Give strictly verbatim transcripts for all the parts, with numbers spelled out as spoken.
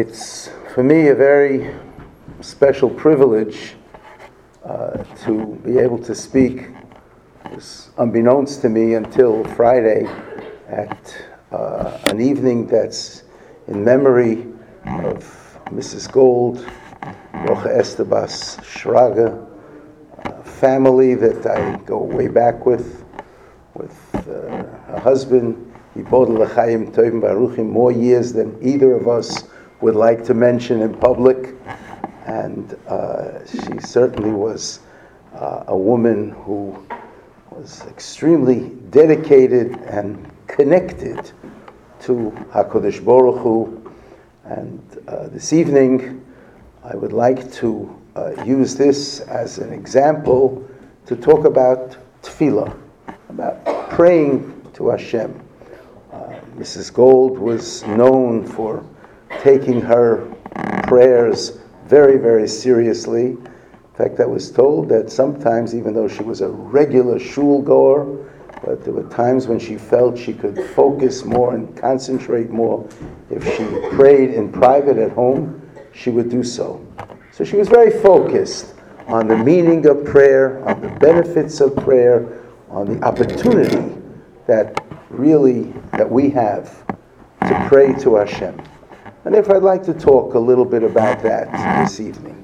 It's, for me, a very special privilege uh, to be able to speak. It was unbeknownst to me until Friday at uh, an evening that's in memory of Missus Gold, Rocha Estebas Shraga, a family that I go way back with, with uh, a husband, Yibodel L'chaim Tovim Baruchim, more years than either of us would like to mention in public. And uh, she certainly was uh, a woman who was extremely dedicated and connected to HaKadosh Baruch Hu. And uh, this evening, I would like to uh, use this as an example to talk about tefillah, about praying to Hashem. Uh, Missus Gold was known for taking her prayers very, very seriously. In fact, I was told that sometimes, even though she was a regular shul goer, but there were times when she felt she could focus more and concentrate more. If she prayed in private at home, she would do so. So she was very focused on the meaning of prayer, on the benefits of prayer, on the opportunity that really, that we have to pray to Hashem. And therefore I'd like to talk a little bit about that this evening.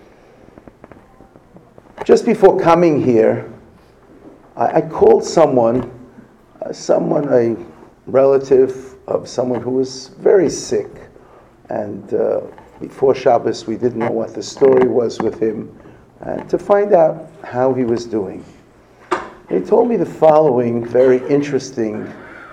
Just before coming here, I, I called someone, uh, someone, a relative of someone who was very sick. And uh, before Shabbos, we didn't know what the story was with him, and to find out how he was doing. He told me the following very interesting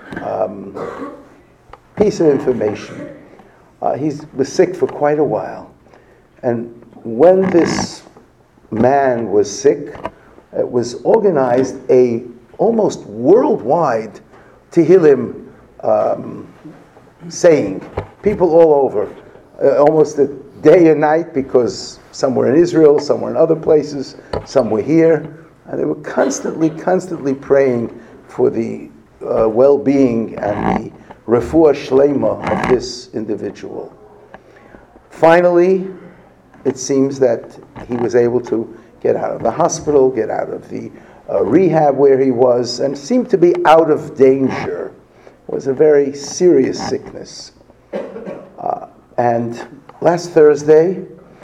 um, piece of information. Uh, he was sick for quite a while. And when this man was sick, it was organized a almost worldwide Tehillim um, saying. People all over, uh, almost a day and night, because some were in Israel, some were in other places, some were here. And they were constantly, constantly praying for the uh, well-being and the refuah shlema of this individual. Finally, it seems that he was able to get out of the hospital, get out of the uh, rehab where he was, and seemed to be out of danger. It was a very serious sickness. Uh, and last Thursday,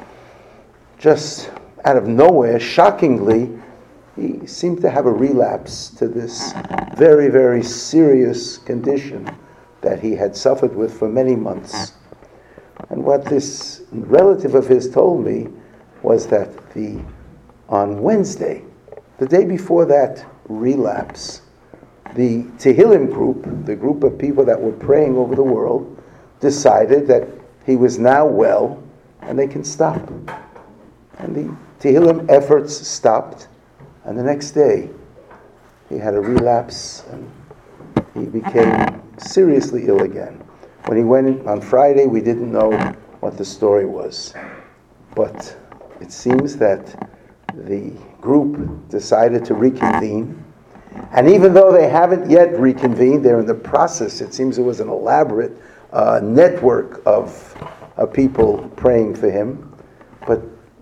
just out of nowhere, shockingly, he seemed to have a relapse to this very, very serious condition that he had suffered with for many months. And what this relative of his told me was that the on Wednesday, the day before that relapse, the Tehillim group, the group of people that were praying over the world, decided that he was now well and they can stop. And the Tehillim efforts stopped. And the next day, he had a relapse and he became seriously ill again. When he went in on Friday, we didn't know what the story was. But it seems that the group decided to reconvene. And even though they haven't yet reconvened, they're in the process. It seems it was an elaborate uh, network of uh, people praying for him. But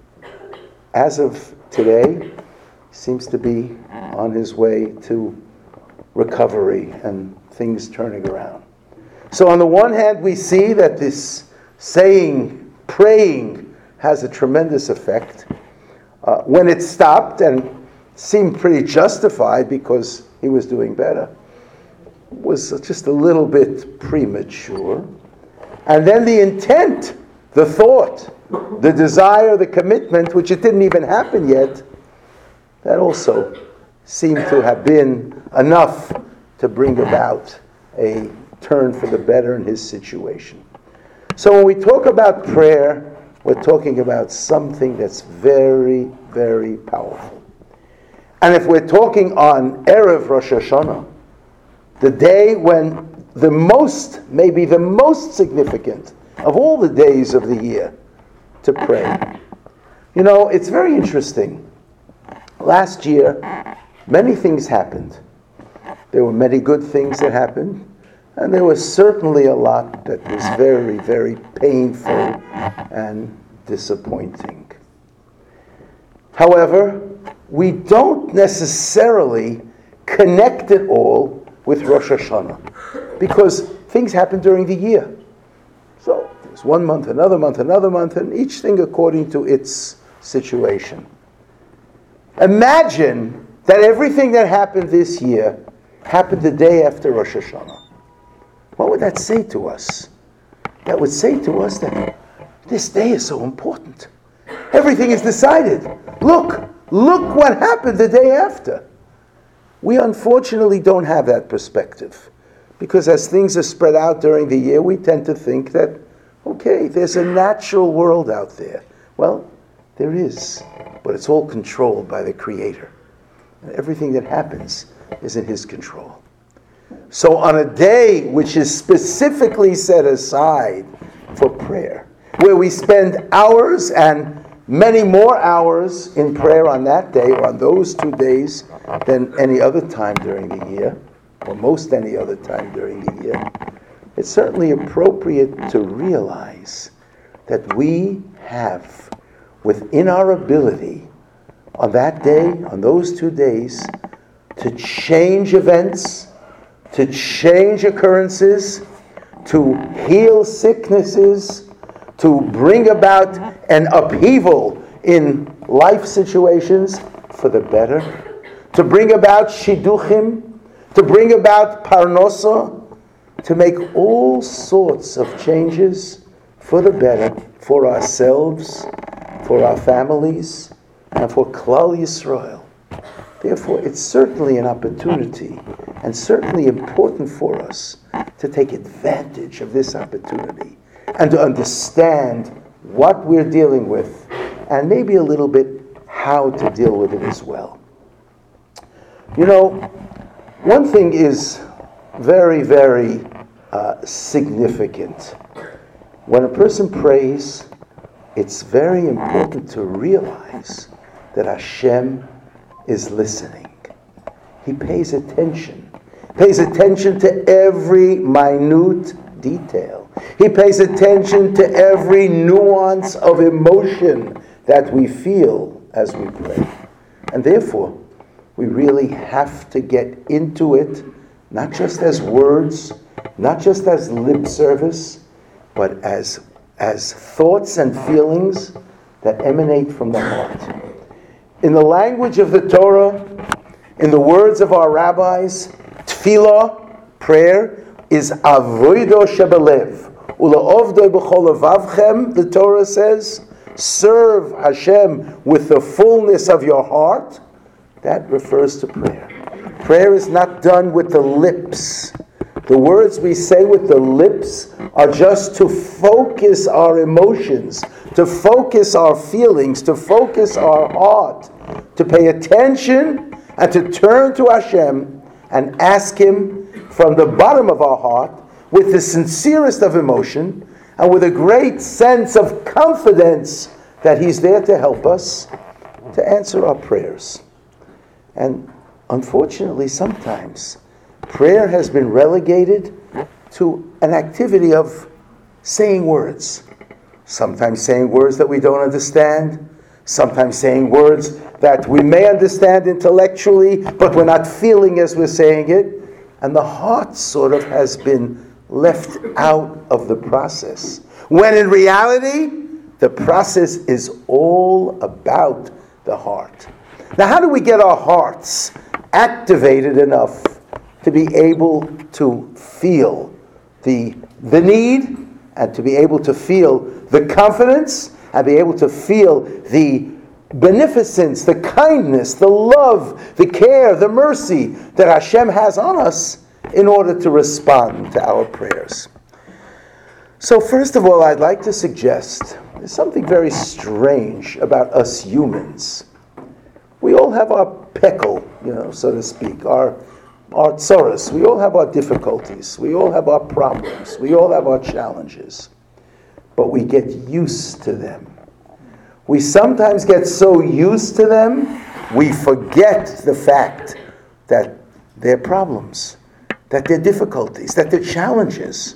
as of today, seems to be on his way to recovery and things turning around. So on the one hand, we see that this saying, praying, has a tremendous effect. Uh, when it stopped and seemed pretty justified because he was doing better, was just a little bit premature. And then the intent, the thought, the desire, the commitment, which it didn't even happen yet, that also seemed to have been enough to bring about a turn for the better in his situation. So when we talk about prayer, we're talking about something that's very, very powerful. And if we're talking on Erev Rosh Hashanah, the day when the most, maybe the most significant of all the days of the year to pray. You know, it's very interesting. Last year, many things happened. There were many good things that happened. And there was certainly a lot that was very, very painful and disappointing. However, we don't necessarily connect it all with Rosh Hashanah, because things happen during the year. So there's one month, another month, another month, and each thing according to its situation. Imagine that everything that happened this year happened the day after Rosh Hashanah. What would that say to us? That would say to us that this day is so important. Everything is decided. Look, look what happened the day after. We unfortunately don't have that perspective, because as things are spread out during the year, we tend to think that, okay, there's a natural world out there. Well, there is, but it's all controlled by the Creator. And everything that happens is in His control. So on a day which is specifically set aside for prayer, where we spend hours and many more hours in prayer on that day, or on those two days, than any other time during the year, or most any other time during the year, it's certainly appropriate to realize that we have within our ability on that day, on those two days, to change events, to change occurrences, to heal sicknesses, to bring about an upheaval in life situations for the better, to bring about shidduchim, to bring about parnosa, to make all sorts of changes for the better, for ourselves, for our families, and for Klal Yisrael. Therefore, it's certainly an opportunity, and certainly important for us to take advantage of this opportunity, and to understand what we're dealing with, and maybe a little bit how to deal with it as well. You know, one thing is very, very uh, significant. When a person prays, it's very important to realize that Hashem is listening. He pays attention. Pays attention to every minute detail. He pays attention to every nuance of emotion that we feel as we pray. And therefore, we really have to get into it, not just as words, not just as lip service, but as, as thoughts and feelings that emanate from the heart. In the language of the Torah, in the words of our rabbis, tefillah, prayer, is avodo shebelev. Ula'ovdoi b'chol levavchem, the Torah says, serve Hashem with the fullness of your heart. That refers to prayer. Prayer is not done with the lips. The words we say with the lips are just to focus our emotions, to focus our feelings, to focus our heart, to pay attention and to turn to Hashem and ask Him from the bottom of our heart with the sincerest of emotion and with a great sense of confidence that He's there to help us to answer our prayers. And unfortunately, sometimes prayer has been relegated to an activity of saying words. Sometimes saying words that we don't understand. Sometimes saying words that we may understand intellectually, but we're not feeling as we're saying it. And the heart sort of has been left out of the process. When in reality, the process is all about the heart. Now, how do we get our hearts activated enough to be able to feel the, the need, and to be able to feel the confidence, and be able to feel the beneficence, the kindness, the love, the care, the mercy that Hashem has on us in order to respond to our prayers? So first of all, I'd like to suggest there's something very strange about us humans. We all have our pekel, you know, so to speak, our our tzoros. We all have our difficulties. We all have our problems. We all have our challenges. But we get used to them. We sometimes get so used to them, we forget the fact that they're problems, that there are difficulties, that there are challenges.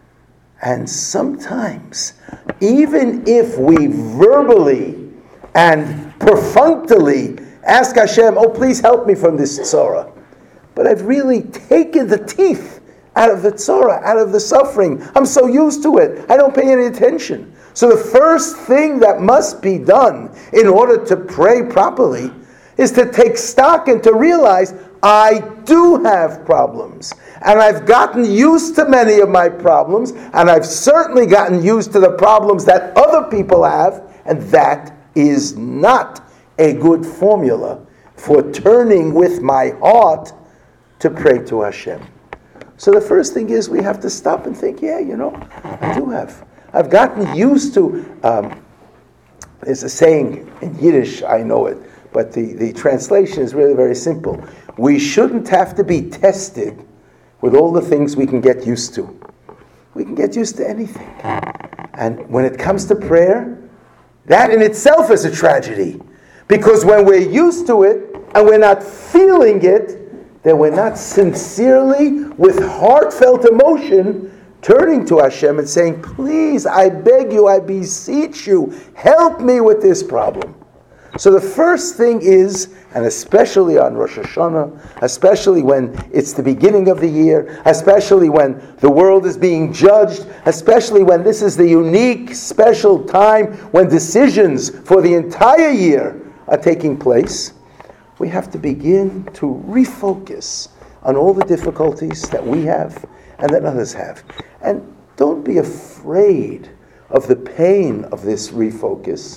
And sometimes, even if we verbally and perfunctorily ask Hashem, oh, please help me from this tzara, but I've really taken the teeth out of the tzara, out of the suffering. I'm so used to it. I don't pay any attention. So the first thing that must be done in order to pray properly is to take stock and to realize I do have problems. And I've gotten used to many of my problems, and I've certainly gotten used to the problems that other people have, and that is not a good formula for turning with my heart to pray to Hashem. So the first thing is we have to stop and think, yeah, you know, I do have. I've gotten used to, um, there's a saying in Yiddish, I know it, but the, the translation is really very simple. We shouldn't have to be tested with all the things we can get used to. We can get used to anything. And when it comes to prayer, that in itself is a tragedy. Because when we're used to it and we're not feeling it, then we're not sincerely, with heartfelt emotion, turning to Hashem and saying, please, I beg you, I beseech you, help me with this problem. So the first thing is, and especially on Rosh Hashanah, especially when it's the beginning of the year, especially when the world is being judged, especially when this is the unique, special time when decisions for the entire year are taking place, we have to begin to refocus on all the difficulties that we have and that others have. And don't be afraid of the pain of this refocus,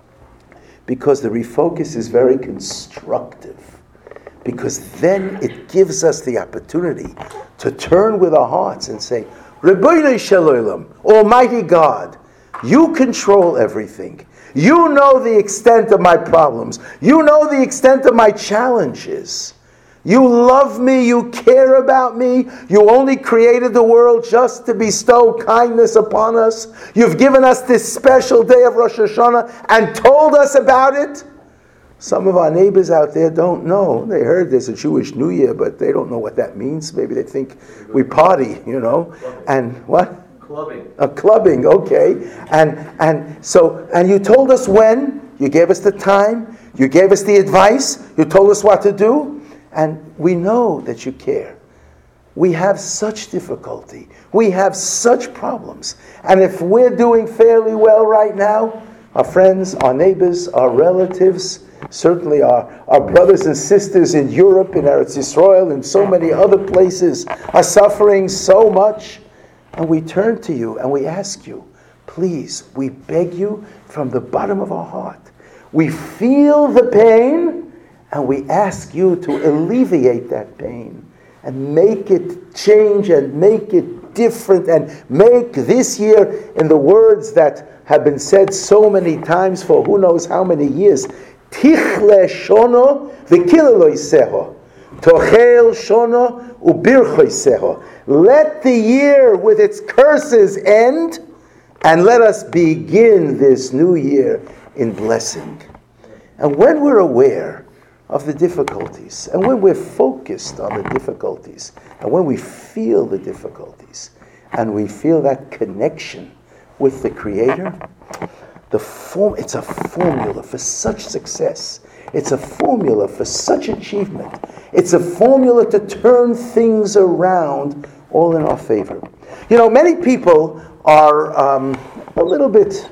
because the refocus is very constructive. Because then it gives us the opportunity to turn with our hearts and say, Rebbeinu Shel Olam, Almighty God, you control everything. You know the extent of my problems. You know the extent of my challenges. You love me. You care about me. You only created the world just to bestow kindness upon us. You've given us this special day of Rosh Hashanah and told us about it. Some of our neighbors out there don't know. They heard there's a Jewish New Year, but they don't know what that means. Maybe they think we party, you know. And what? Clubbing. A clubbing, okay. And and so and you told us when, you gave us the time, you gave us the advice, you told us what to do, and we know that you care. We have such difficulty. We have such problems. And if we're doing fairly well right now, our friends, our neighbors, our relatives, certainly our, our brothers and sisters in Europe, in Eretz Yisrael, and so many other places are suffering so much. And we turn to you and we ask you, please, we beg you from the bottom of our heart. We feel the pain and we ask you to alleviate that pain and make it change and make it different and make this year, in the words that have been said so many times for who knows how many years, Tichle shono v'kileloiseho. Tochel shono ubirchoiseho. Let the year with its curses end, and let us begin this new year in blessing. And when we're aware of the difficulties, and when we're focused on the difficulties, and when we feel the difficulties, and we feel that connection with the Creator, the form, it's a formula for such success. It's a formula for such achievement. It's a formula to turn things around all in our favor. You know, many people are um, a little bit,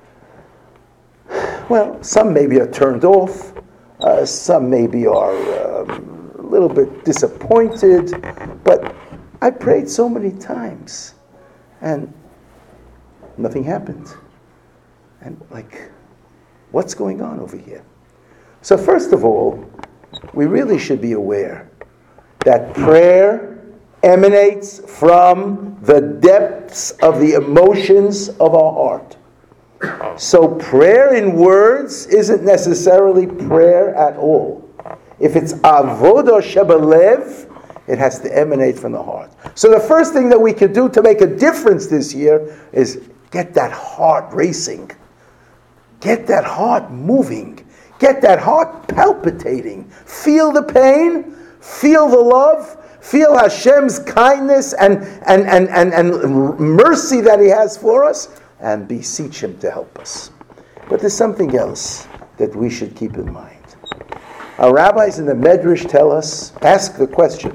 well, some maybe are turned off. Uh, some maybe are um, a little bit disappointed. But I prayed so many times and nothing happened. And like, what's going on over here? So first of all, we really should be aware that prayer emanates from the depths of the emotions of our heart. So prayer in words isn't necessarily prayer at all. If it's avodah shebelev, it has to emanate from the heart. So the first thing that we could do to make a difference this year is get that heart racing. Get that heart moving. Get that heart palpitating. Feel the pain. Feel the love. feel Hashem's kindness and, and, and, and, and mercy that He has for us, and beseech Him to help us. But there's something else that we should keep in mind. Our rabbis in the Medrash tell us, ask the question,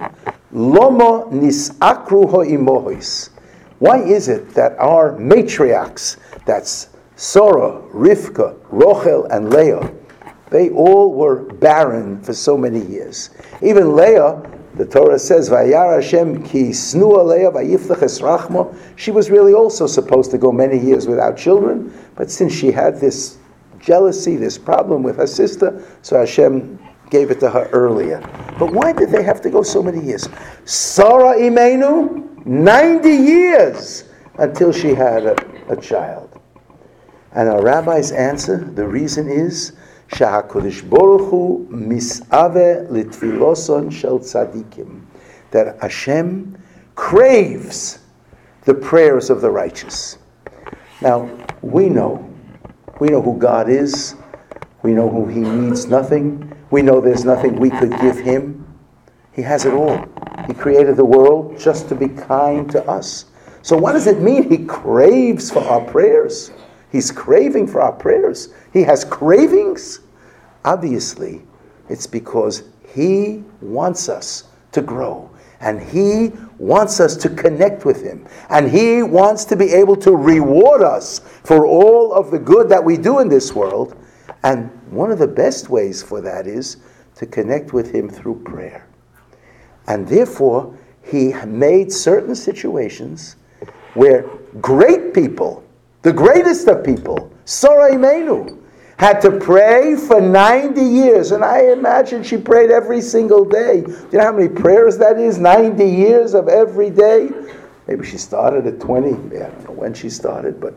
Lomo nisakru ho'imohis. Why is it that our matriarchs, that's Sarah, Rivka, Rochel, and Leah, they all were barren for so many years. Even Leah, the Torah says, Vayar Hashem ki snua Leah vayiflach es rachmo. She was really also supposed to go many years without children, but since she had this jealousy, this problem with her sister, so Hashem gave it to her earlier. But why did they have to go so many years? Sarah Imenu, ninety years until she had a, a child. And our rabbis answer, the reason is, Sha'HaKadosh Baruch Hu misave litfiloson shel tzadikim, that Hashem craves the prayers of the righteous. Now, we know, we know who God is, we know who He needs nothing, we know there's nothing we could give Him. He has it all. He created the world just to be kind to us. So what does it mean He craves for our prayers? He's craving for our prayers. He has cravings. Obviously, it's because He wants us to grow. And He wants us to connect with Him. And He wants to be able to reward us for all of the good that we do in this world. And one of the best ways for that is to connect with Him through prayer. And therefore, He made certain situations where great people, the greatest of people, Sarah Imenu, had to pray for ninety years. And I imagine she prayed every single day. Do you know how many prayers that is? ninety years of every day? Maybe she started at twenty. Yeah, I don't know when she started, but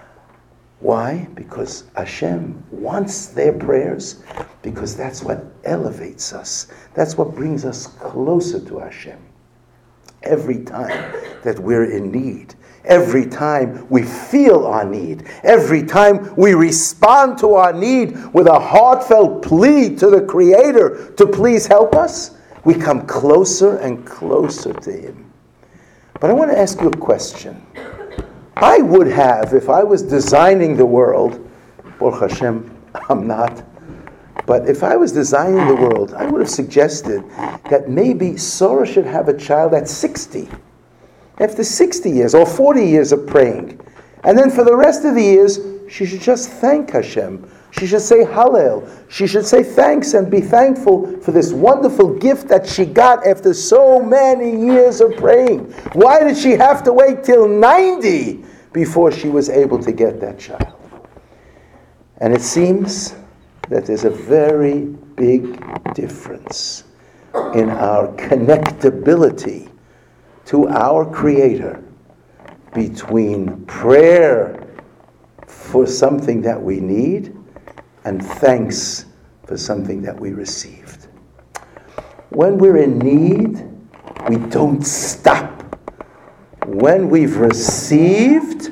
why? Because Hashem wants their prayers, because that's what elevates us. That's what brings us closer to Hashem. Every time that we're in need, every time we feel our need, every time we respond to our need with a heartfelt plea to the Creator to please help us, we come closer and closer to Him. But I want to ask you a question. I would have, if I was designing the world, Baruch Hashem, I'm not, but if I was designing the world, I would have suggested that maybe Sarah should have a child at sixty. After sixty years or forty years of praying. And then for the rest of the years, she should just thank Hashem. She should say Hallel. She should say thanks and be thankful for this wonderful gift that she got after so many years of praying. Why did she have to wait till ninety before she was able to get that child? And it seems that there's a very big difference in our connectability to our Creator between prayer for something that we need and thanks for something that we received. When we're in need, we don't stop. When we've received,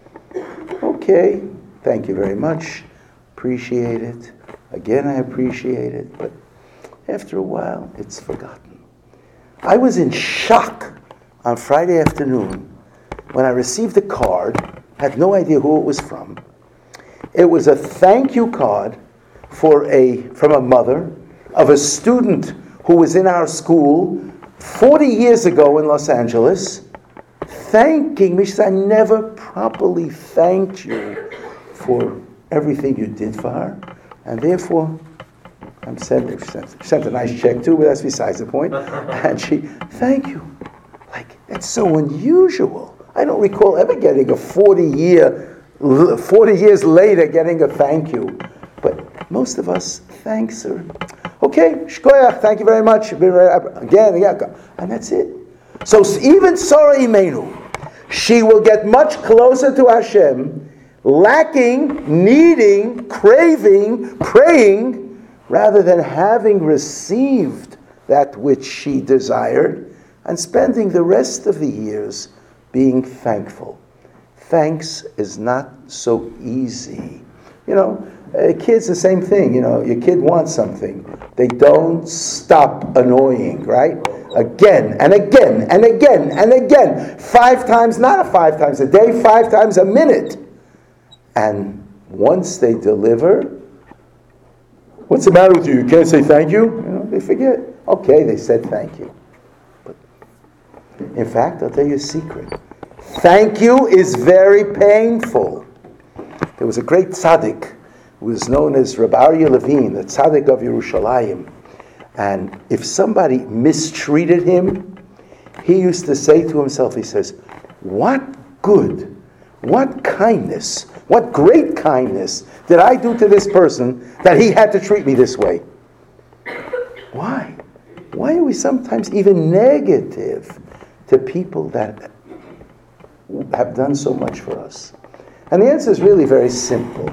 okay, thank you very much, appreciate it. Again, I appreciate it, but after a while, it's forgotten. I was in shock on Friday afternoon when I received a card, had no idea who it was from. It was a thank you card for a from a mother of a student who was in our school forty years ago in Los Angeles, thanking me. She said, I never properly thanked you for everything you did for her, and therefore I'm sending, she sent a nice check too, but that's besides the point. And she, thank you. Like, that's so unusual. I don't recall ever getting a forty year, forty years later getting a thank you. But most of us, thanks are, okay, shkoyach, thank you very much. Again, again, and that's it. So even Sarah Imenu, she will get much closer to Hashem, lacking, needing, craving, praying, rather than having received that which she desired, and spending the rest of the years being thankful. Thanks is not so easy. You know, a kid's the same thing. You know, your kid wants something. They don't stop annoying, right? again and again and again and again. Five times, not a five times a day, five times a minute. And once they deliver, what's the matter with you? You can't say thank you? You know, they forget. Okay, they said thank you. But in fact, I'll tell you a secret. Thank you is very painful. There was a great tzaddik who was known as Rabbi Aryeh Levine, the tzaddik of Yerushalayim. And if somebody mistreated him, he used to say to himself, he says, what good, what kindness, what great kindness did I do to this person that he had to treat me this way? Why? Why are we sometimes even negative to people that have done so much for us? And the answer is really very simple.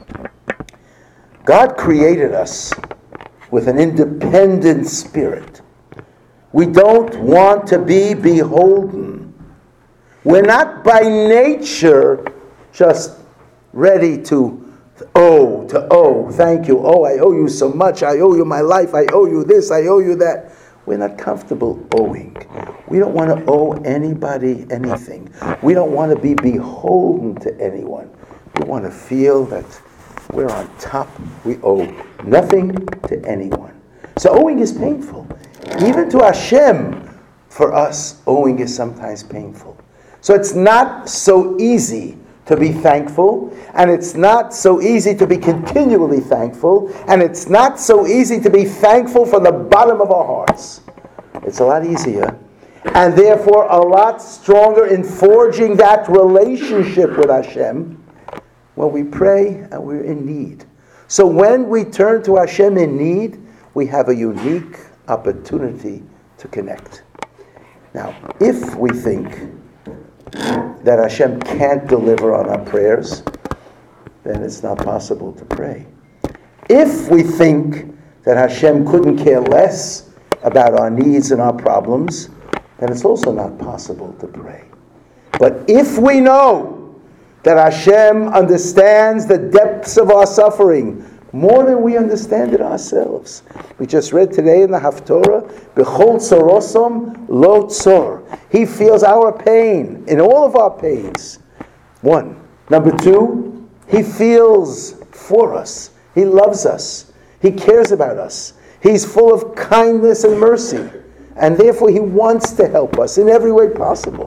God created us with an independent spirit. We don't want to be beholden. We're not by nature just ready to owe, to owe. Thank you. Oh, I owe you so much. I owe you my life. I owe you this. I owe you that. We're not comfortable owing. We don't want to owe anybody anything. We don't want to be beholden to anyone. We want to feel that we're on top. We owe nothing to anyone. So owing is painful. Even to Hashem, for us, owing is sometimes painful. So it's not so easy to be thankful, and it's not so easy to be continually thankful, and it's not so easy to be thankful from the bottom of our hearts. It's a lot easier, and therefore a lot stronger in forging that relationship with Hashem when we pray and we're in need. So when we turn to Hashem in need, we have a unique opportunity to connect. Now, if we think that Hashem can't deliver on our prayers, then it's not possible to pray. If we think that Hashem couldn't care less about our needs and our problems, then it's also not possible to pray. But if we know that Hashem understands the depths of our suffering more than we understand it ourselves. We just read today in the Haftorah, B'chol tzorosom lo tzor. He feels our pain, in all of our pains. One. Number two, He feels for us. He loves us. He cares about us. He's full of kindness and mercy. And therefore He wants to help us in every way possible.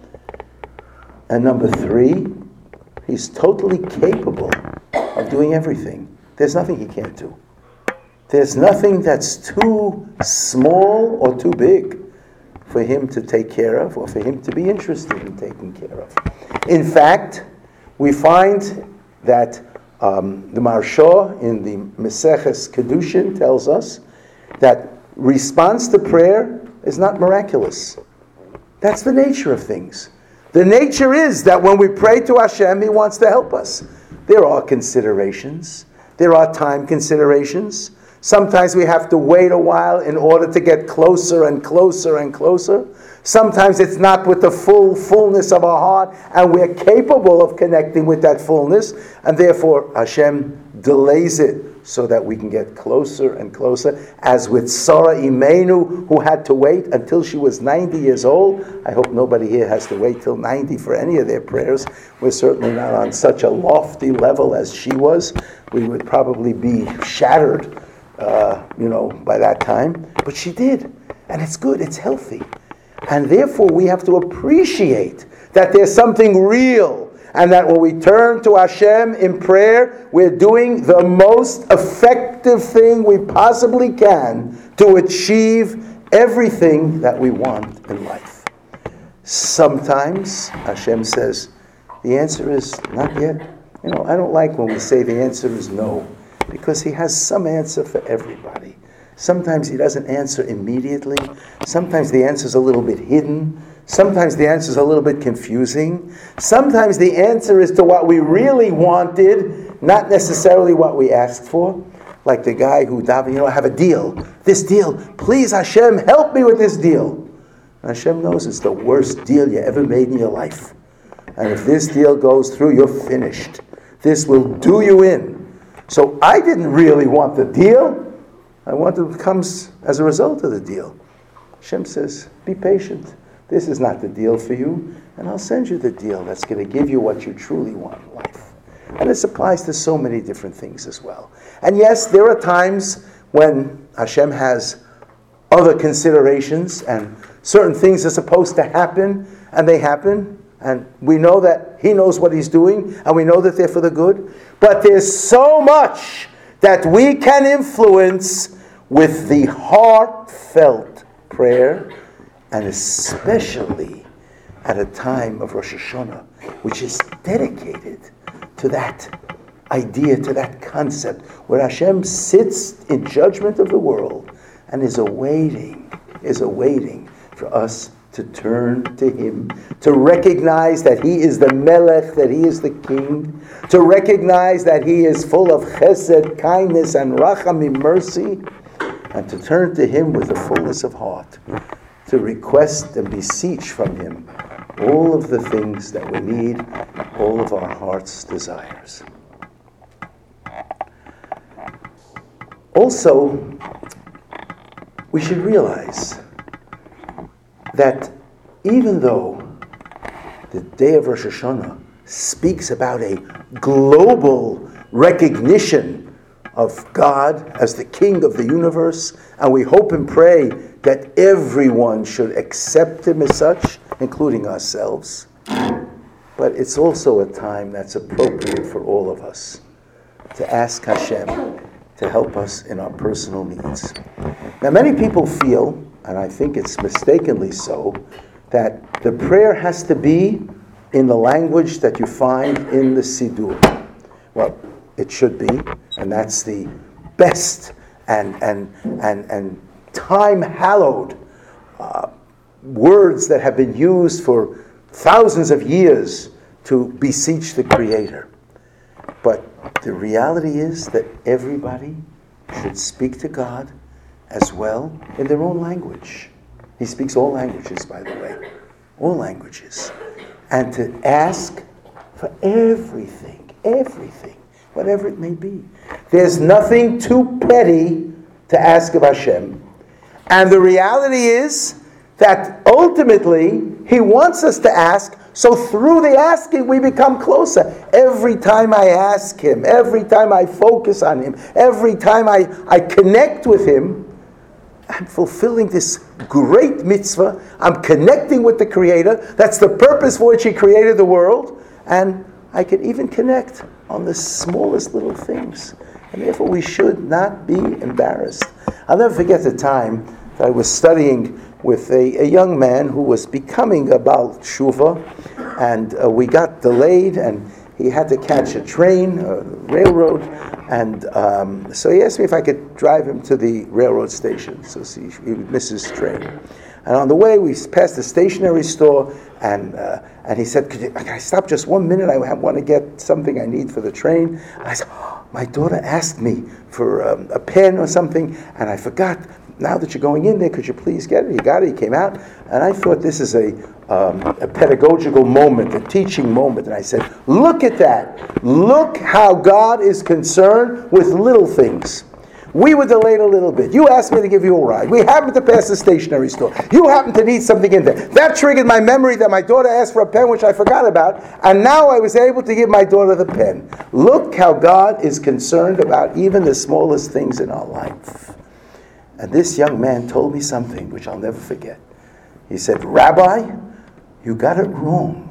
And number three, He's totally capable of doing everything. There's nothing He can't do. There's nothing that's too small or too big for Him to take care of or for Him to be interested in taking care of. In fact, we find that um, the Maharsha in the Maseches Kedushin tells us that response to prayer is not miraculous. That's the nature of things. The nature is that when we pray to Hashem, He wants to help us. There are considerations. There are time considerations. Sometimes we have to wait a while in order to get closer and closer and closer. Sometimes it's not with the full fullness of our heart, and we're capable of connecting with that fullness, and therefore Hashem delays it so that we can get closer and closer. As with Sarah Imenu, who had to wait until she was ninety years old. I hope nobody here has to wait till ninety for any of their prayers. We're certainly not on such a lofty level as she was. We would probably be shattered, uh, you know, by that time. But she did. And it's good, it's healthy. And therefore we have to appreciate that there's something real, and that when we turn to Hashem in prayer, we're doing the most effective thing we possibly can to achieve everything that we want in life. Sometimes Hashem says, the answer is not yet. You know, I don't like when we say the answer is no, because He has some answer for everybody. Sometimes He doesn't answer immediately. Sometimes the answer is a little bit hidden. Sometimes the answer is a little bit confusing. Sometimes the answer is to what we really wanted, not necessarily what we asked for. Like the guy who, you know, I have a deal. This deal. Please, Hashem, help me with this deal. And Hashem knows it's the worst deal you ever made in your life. And if this deal goes through, you're finished. This will do you in. So I didn't really want the deal. I wanted what comes as a result of the deal. Hashem says, be patient. This is not the deal for you, and I'll send you the deal that's going to give you what you truly want in life. And this applies to so many different things as well. And yes, there are times when Hashem has other considerations and certain things are supposed to happen, and they happen, and we know that He knows what He's doing, and we know that they're for the good. But there's so much that we can influence with the heartfelt prayer, and especially at a time of Rosh Hashanah, which is dedicated to that idea, to that concept, where Hashem sits in judgment of the world and is awaiting, is awaiting for us to turn to Him, to recognize that He is the Melech, that He is the King, to recognize that He is full of chesed, kindness, and rachamim, mercy, and to turn to Him with the fullness of heart, to request and beseech from Him all of the things that we need, all of our heart's desires. Also, we should realize that even though the day of Rosh Hashanah speaks about a global recognition of God as the King of the universe, and we hope and pray that everyone should accept Him as such, including ourselves, but it's also a time that's appropriate for all of us to ask Hashem to help us in our personal needs. Now, many people feel, and I think it's mistakenly so, that the prayer has to be in the language that you find in the Siddur. Well, it should be, and that's the best and and and and time-hallowed uh, words that have been used for thousands of years to beseech the Creator. But the reality is that everybody should speak to God as well in their own language. He speaks all languages, by the way. All languages. And to ask for everything, everything, whatever it may be. There's nothing too petty to ask of Hashem. And the reality is that ultimately He wants us to ask, so through the asking we become closer. Every time I ask Him, every time I focus on Him, every time I, I connect with Him, I'm fulfilling this great mitzvah. I'm connecting with the Creator. That's the purpose for which He created the world. And I can even connect on the smallest little things. And therefore we should not be embarrassed. I'll never forget the time that I was studying with a, a young man who was becoming a Baal Tshuva, and uh, we got delayed, and he had to catch a train, a railroad, and um, so he asked me if I could drive him to the railroad station, so he, he would miss his train. And on the way, we passed a stationery store, and uh, and he said, could, you, can I stop just one minute? I want to get something I need for the train. And I said, oh, my daughter asked me for um, a pen or something, and I forgot. Now that you're going in there, could you please get it? He got it, he came out, and I thought this is a, um, a pedagogical moment, a teaching moment. And I said, look at that. Look how God is concerned with little things. We were delayed a little bit. You asked me to give you a ride. We happened to pass the stationery store. You happened to need something in there. That triggered my memory that my daughter asked for a pen, which I forgot about, and now I was able to give my daughter the pen. Look how God is concerned about even the smallest things in our life. And this young man told me something which I'll never forget. He said, Rabbi, you got it wrong.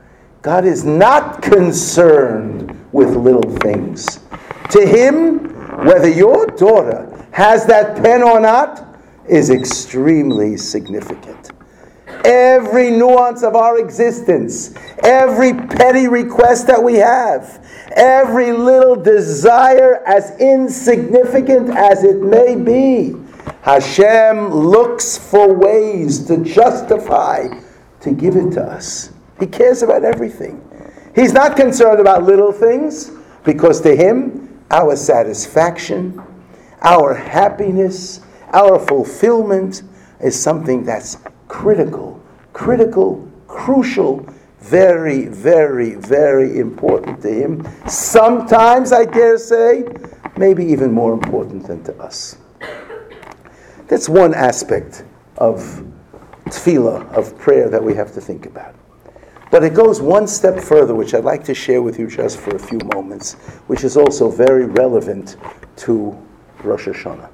God is not concerned with little things. To Him, whether your daughter has that pen or not is extremely significant. Every nuance of our existence, every petty request that we have, every little desire, as insignificant as it may be, Hashem looks for ways to justify, to give it to us. He cares about everything. He's not concerned about little things, because to Him, our satisfaction, our happiness, our fulfillment is something that's critical, critical, crucial, very, very, very important to Him. Sometimes, I dare say, maybe even more important than to us. That's one aspect of tefillah, of prayer that we have to think about. But it goes one step further, which I'd like to share with you just for a few moments, which is also very relevant to Rosh Hashanah.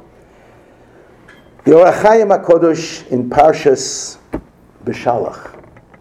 The Or HaChaim HaKodesh in Parshas B'Shalach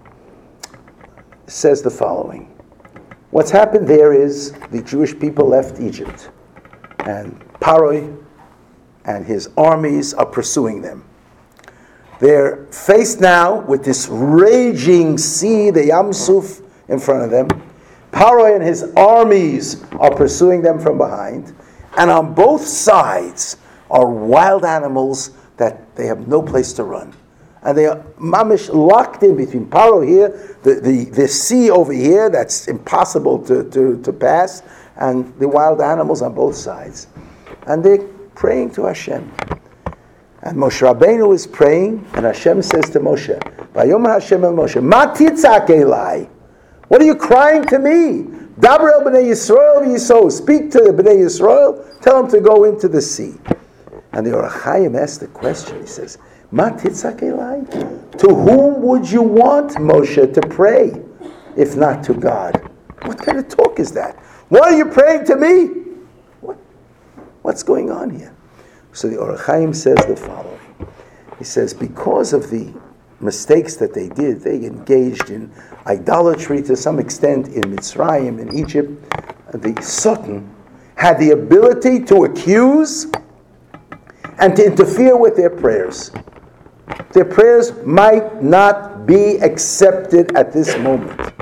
says the following. What's happened there is the Jewish people left Egypt, and Paroi and his armies are pursuing them. They're faced now with this raging sea, the Yam Suf, in front of them. Paroi and his armies are pursuing them from behind. And on both sides are wild animals that they have no place to run. And they are mamish locked in between Paro here, the, the, the sea over here that's impossible to, to, to pass, and the wild animals on both sides. And they're praying to Hashem. And Moshe Rabbeinu is praying, and Hashem says to Moshe, Vayomer Hashem el Moshe, Ma titzak elai? What are you crying to me? Daber el b'nei Yisrael v'yiso. Speak to the b'nei Yisrael, tell them to go into the sea. And the Or HaChaim asks the question, he says, Ma titzak elai? To whom would you want Moshe to pray, if not to God? What kind of talk is that? Why are you praying to me? What? What's going on here? So the Or HaChaim says the following. He says, because of the mistakes that they did, they engaged in idolatry to some extent in Mitzrayim, in Egypt. The Sultan had the ability to accuse and to interfere with their prayers. Their prayers might not be accepted at this moment.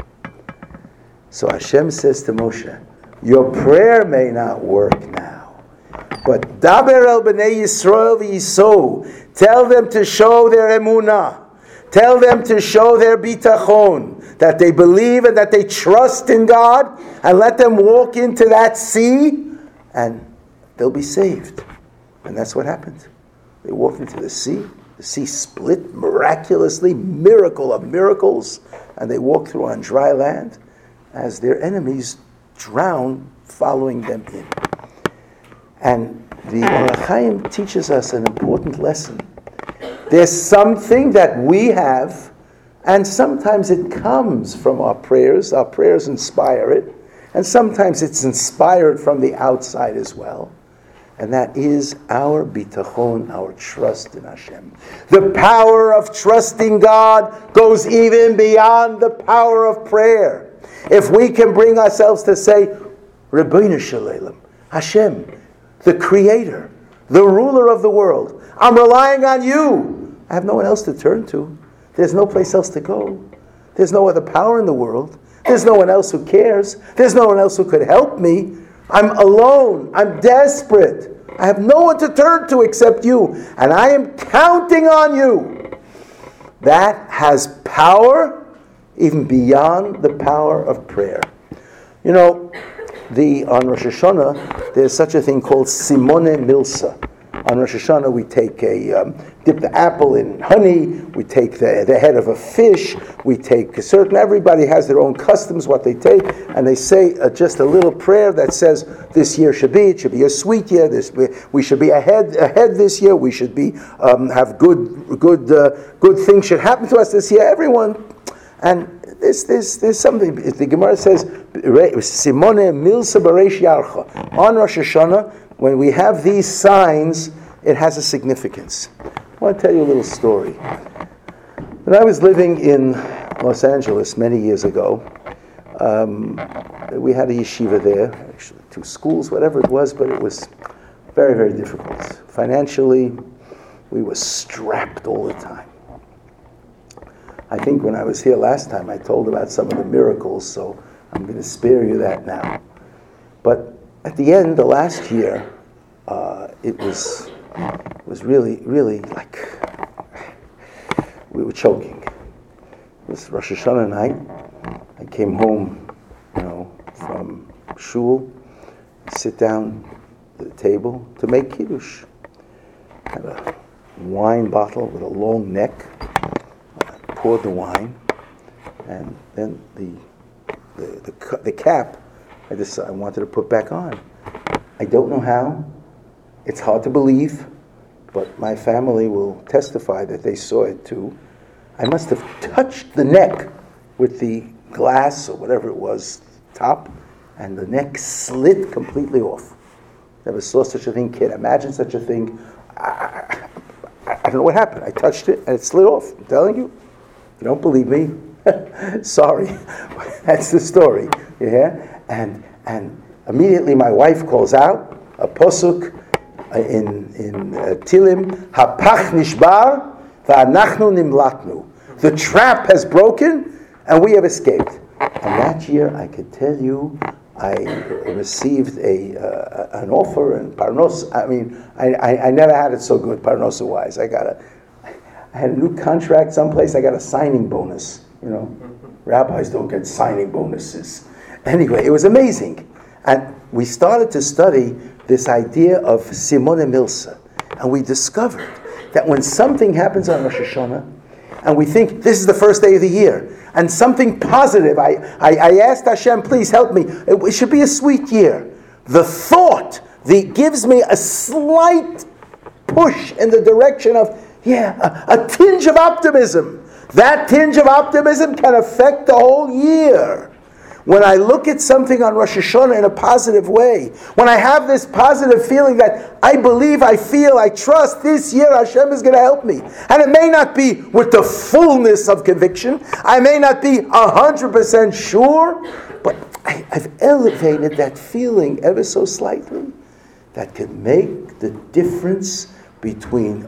So Hashem says to Moshe, your prayer may not work now. But Daber el b'nei Yisrael v'yiso. Tell them to show their emunah. Tell them to show their bitachon, that they believe and that they trust in God, and let them walk into that sea, and they'll be saved. And that's what happened. They walked into the sea. The sea split miraculously, miracle of miracles, and they walked through on dry land as their enemies drowned, following them in. And the Or HaChaim teaches us an important lesson. There's something that we have, and sometimes it comes from our prayers. Our prayers inspire it, and sometimes it's inspired from the outside as well. And that is our bitachon, our trust in Hashem. The power of trusting God goes even beyond the power of prayer. If we can bring ourselves to say, Rabbeinu Shalom, Hashem, the Creator, the ruler of the world, I'm relying on you. I have no one else to turn to. There's no place else to go. There's no other power in the world. There's no one else who cares. There's no one else who could help me. I'm alone. I'm desperate. I have no one to turn to except you. And I am counting on you. That has power even beyond the power of prayer. You know, the on Rosh Hashanah, there's such a thing called Simone Milsa. On Rosh Hashanah, we take a, um, dip the apple in honey, we take the, the head of a fish, we take a certain, everybody has their own customs, what they take, and they say uh, just a little prayer that says, this year should be, it should be a sweet year, this, we should be ahead ahead this year, we should be, um, have good, good, uh, good things should happen to us this year, everyone. And there's, there's, there's something, the Gemara says, Simone Milsa Baresh Yarcha. On Rosh Hashanah, when we have these signs, it has a significance. I want to tell you a little story. When I was living in Los Angeles many years ago, um, we had a yeshiva there, actually two schools, whatever it was, but it was very, very difficult. Financially, we were strapped all the time. I think when I was here last time, I told about some of the miracles, so I'm going to spare you that now. But at the end, the last year, uh, it was was really, really like we were choking. It was Rosh Hashanah night. I came home, you know, from shul, sit down at the table to make kiddush. I had a wine bottle with a long neck. I poured the wine, and then the the the, the cap. I just I wanted to put back on. I don't know how. It's hard to believe, but my family will testify that they saw it too. I must have touched the neck with the glass or whatever it was, top, and the neck slid completely off. Never saw such a thing, kid. Imagine such a thing. I, I, I don't know what happened. I touched it and it slid off. I'm telling you. You don't believe me? Sorry. That's the story. You hear? And and immediately my wife calls out a posuk in in uh, Tilim, Hapach nishbar va'anachnu nimlatnu. The trap has broken and we have escaped. And that year, I could tell you, I received a uh, an offer in Parnos. I mean, I, I, I never had it so good, Parnosa wise. I got a, I had a new contract someplace. I got a signing bonus. You know, rabbis don't get signing bonuses. Anyway, it was amazing, and we started to study this idea of Simone Milsa, and we discovered that when something happens on Rosh Hashanah, and we think this is the first day of the year, and something positive, I, I, I asked Hashem, please help me. It, it should be a sweet year. The thought that gives me a slight push in the direction of, yeah, a, a tinge of optimism. That tinge of optimism can affect the whole year. When I look at something on Rosh Hashanah in a positive way, when I have this positive feeling that I believe, I feel, I trust this year Hashem is going to help me. And it may not be with the fullness of conviction. I may not be one hundred percent sure, but I, I've elevated that feeling ever so slightly. That can make the difference between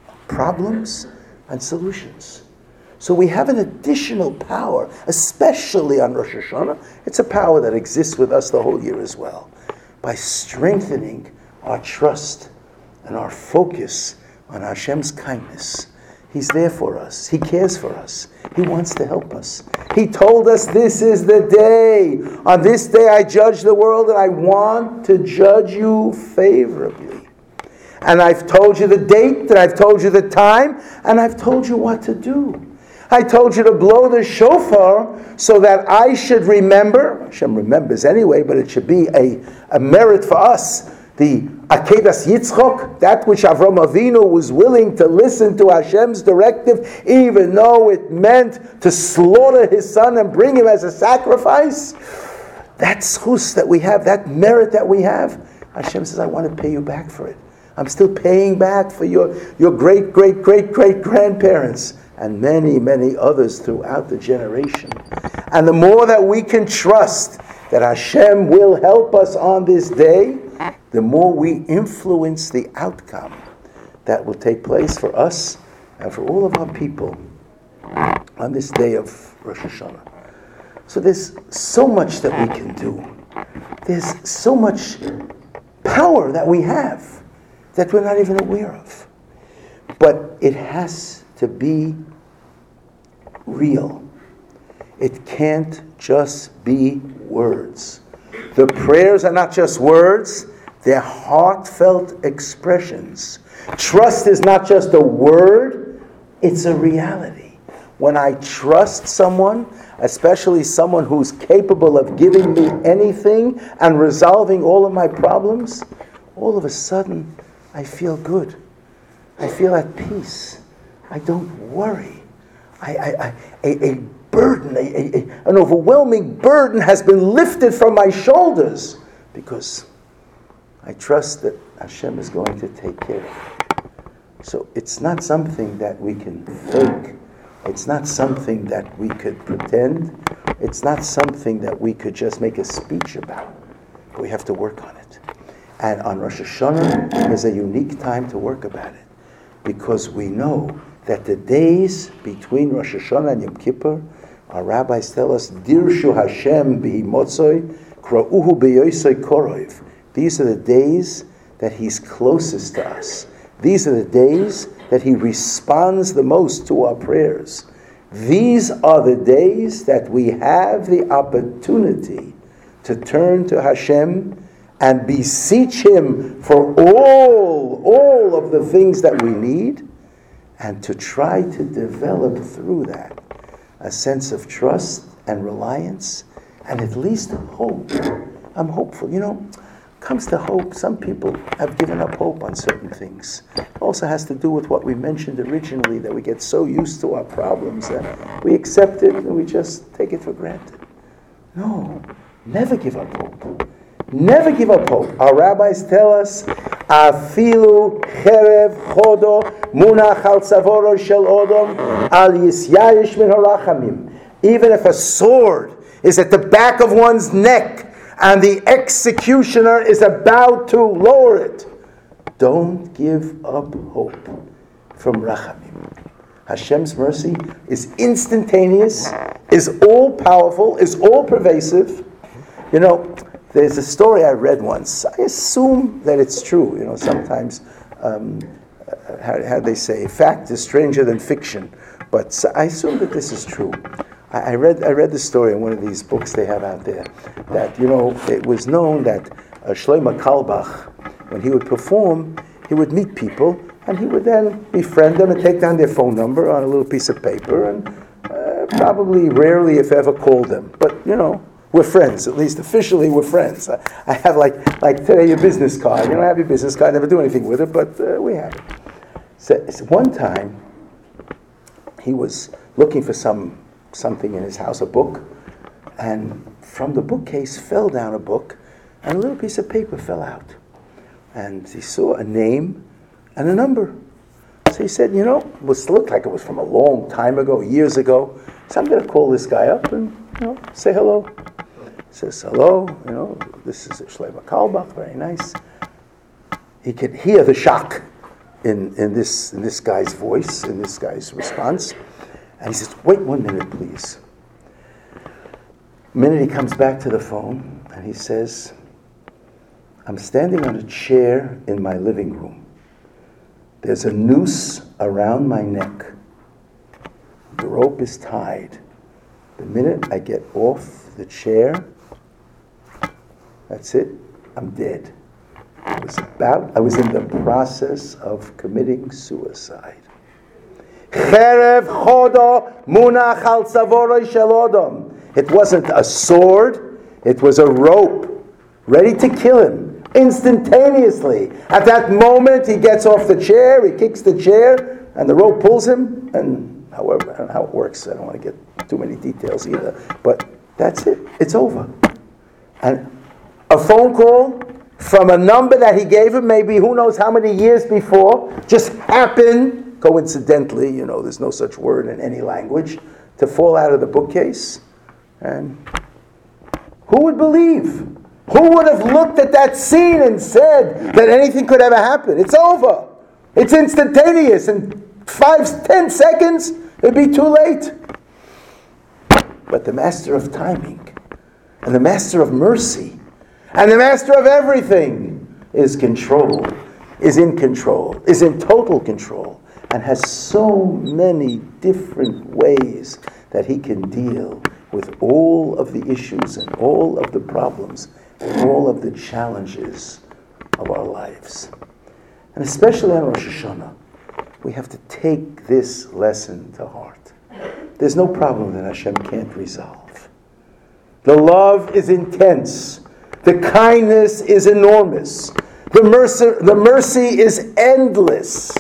problems and solutions. So we have an additional power, especially on Rosh Hashanah. It's a power that exists with us the whole year as well. By strengthening our trust and our focus on Hashem's kindness. He's there for us. He cares for us. He wants to help us. He told us this is the day. On this day I judge the world, and I want to judge you favorably. And I've told you the date, and I've told you the time, and I've told you what to do. I told you to blow the shofar so that I should remember. Hashem remembers anyway, but it should be a, a merit for us. The Akedas Yitzchok, that which Avram Avinu was willing to listen to Hashem's directive, even though it meant to slaughter his son and bring him as a sacrifice. That schus that we have, that merit that we have, Hashem says, I want to pay you back for it. I'm still paying back for your, your great, great, great, great grandparents. And many, many others throughout the generation. And the more that we can trust that Hashem will help us on this day, the more we influence the outcome that will take place for us and for all of our people on this day of Rosh Hashanah. So there's so much that we can do. There's so much power that we have that we're not even aware of. But it has to be real. It can't just be words. The prayers are not just words, they're heartfelt expressions. Trust is not just a word, it's a reality. When I trust someone, especially someone who's capable of giving me anything and resolving all of my problems, all of a sudden I feel good. I feel at peace. I don't worry. I, I, I, a, a burden, a, a, an overwhelming burden has been lifted from my shoulders because I trust that Hashem is going to take care of it. So it's not something that we can fake. It's not something that we could pretend. It's not something that we could just make a speech about. We have to work on it. And on Rosh Hashanah is a unique time to work about it, because we know that the days between Rosh Hashanah and Yom Kippur, our rabbis tell us, Dirshu Hashem b'himotzoi, kra'uhu b'yoisoi koroiv. These are the days that He's closest to us. These are the days that He responds the most to our prayers. These are the days that we have the opportunity to turn to Hashem and beseech Him for all, all of the things that we need, and to try to develop through that a sense of trust and reliance, and at least hope. I'm hopeful. You know, a comes to hope, some people have given up hope on certain things. It also has to do with what we mentioned originally, that we get so used to our problems that we accept it and we just take it for granted. No, never give up hope. Never give up hope. Our rabbis tell us, Afilu cherev chodo munach al tzavoro shel odom al yisyayish min harachamim. Even if a sword is at the back of one's neck and the executioner is about to lower it, don't give up hope from rachamim. Hashem's mercy is instantaneous, is all-powerful, is all-pervasive. You know, there's a story I read once. I assume that it's true. You know, sometimes, um, how, how they say, fact is stranger than fiction. But I assume that this is true. I, I read I read the story in one of these books they have out there, that, you know, it was known that uh, Shlomo Carlebach, when he would perform, he would meet people, and he would then befriend them and take down their phone number on a little piece of paper, and uh, probably rarely, if ever, call them. But, you know, we're friends. At least officially, we're friends. I, I have, like like today, your business card. You know, I have your business card. I never do anything with it, but uh, we have it. So, so one time, he was looking for some something in his house, a book, and from the bookcase fell down a book, and a little piece of paper fell out. And he saw a name and a number. So he said, you know, it looked like it was from a long time ago, years ago. So I'm going to call this guy up and, you know, say hello. He says, hello, you know, this is Shlomo Carlebach, very nice. He could hear the shock in, in this in this guy's voice, in this guy's response. And he says, wait one minute, please. A minute he comes back to the phone and he says, I'm standing on a chair in my living room. There's a noose around my neck. The rope is tied. The minute I get off the chair, that's it, I'm dead. I was about, I was in the process of committing suicide. Cherev chodo munach al tzavoro shel odom. It wasn't a sword, it was a rope, ready to kill him, instantaneously. At that moment, he gets off the chair, he kicks the chair, and the rope pulls him, and however, I don't know how it works, I don't want to get too many details either, but that's it, it's over. And a phone call from a number that he gave him, maybe who knows how many years before, just happened, coincidentally, you know, there's no such word in any language, to fall out of the bookcase. And who would believe? Who would have looked at that scene and said that anything could ever happen? It's over. It's instantaneous. In five, ten seconds, it'd be too late. But the master of timing, and the master of mercy, and the master of everything is control, is in control, is in total control, and has so many different ways that he can deal with all of the issues and all of the problems and all of the challenges of our lives. And especially on Rosh Hashanah, we have to take this lesson to heart. There's no problem that Hashem can't resolve. The love is intense. The kindness is enormous. The mercy, the mercy is endless.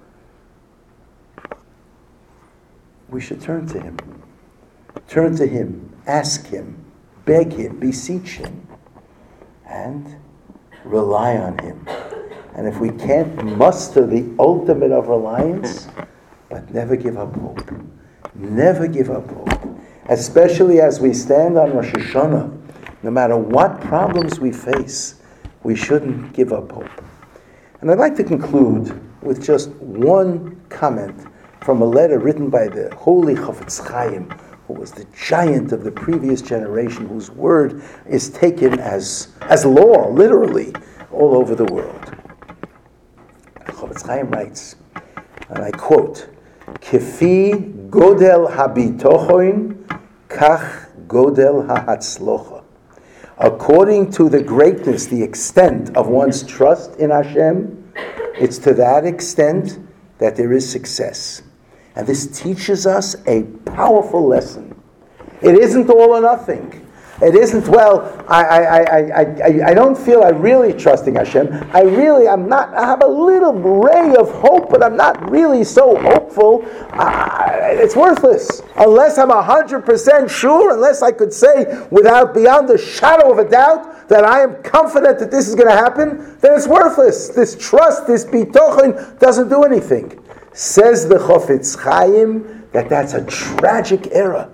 We should turn to Him. Turn to Him, ask Him, beg Him, beseech Him, and rely on Him. And if we can't muster the ultimate of reliance, but never give up hope. Never give up hope. Especially as we stand on Rosh Hashanah, no matter what problems we face, we shouldn't give up hope. And I'd like to conclude with just one comment from a letter written by the holy Chafetz Chaim, who was the giant of the previous generation, whose word is taken as, as law, literally, all over the world. Chafetz Chaim writes, and I quote, Kefi godel habitochoin, kach godel ha'atzlocha. According to the greatness, the extent of one's trust in Hashem, it's to that extent that there is success. And this teaches us a powerful lesson. It isn't all or nothing. It isn't, well, I, I, I, I, I, I don't feel I'm really trusting Hashem. I really, I'm not, I have a little ray of hope, but I'm not really so hopeful. Uh, it's worthless. Unless I'm one hundred percent sure, unless I could say without, beyond the shadow of a doubt, that I am confident that this is going to happen, then it's worthless. This trust, this bitochen doesn't do anything. Says the Chofetz Chaim that that's a tragic error.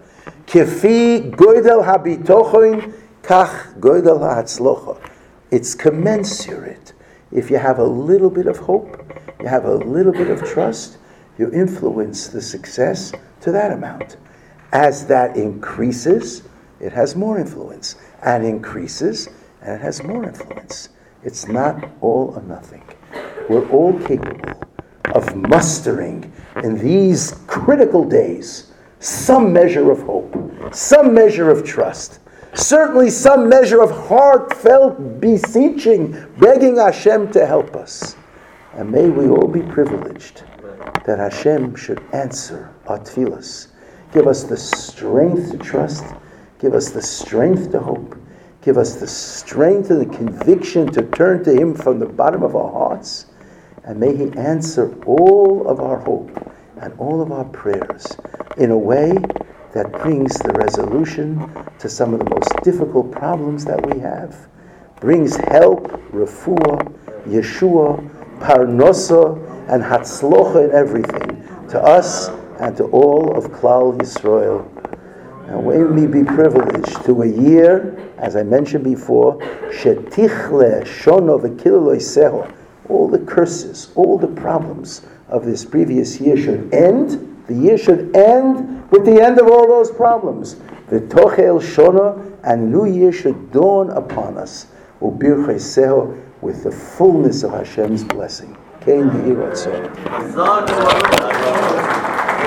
Kefi goydel habitochen kach goydel ha'atzlocha. It's commensurate. If you have a little bit of hope, you have a little bit of trust, you influence the success to that amount. As that increases, it has more influence. And increases, and it has more influence. It's not all or nothing. We're all capable of mustering in these critical days some measure of hope, some measure of trust, certainly some measure of heartfelt beseeching, begging Hashem to help us. And may we all be privileged that Hashem should answer our tefillas. Give us the strength to trust, give us the strength to hope, give us the strength and the conviction to turn to Him from the bottom of our hearts. And may He answer all of our hope and all of our prayers in a way that brings the resolution to some of the most difficult problems that we have. Brings help, refuah, Yeshua, parnosa, and hatzlocha in everything to us and to all of Klal Yisrael. And may we be privileged to a year, as I mentioned before, shetichle shono v'kilo loiseho. All the curses, all the problems of this previous year should end. The year should end with the end of all those problems. V'tochel shona, and new year should dawn upon us. Ubir chayseho, with the fullness of Hashem's blessing. Kein Yehi Ratzon.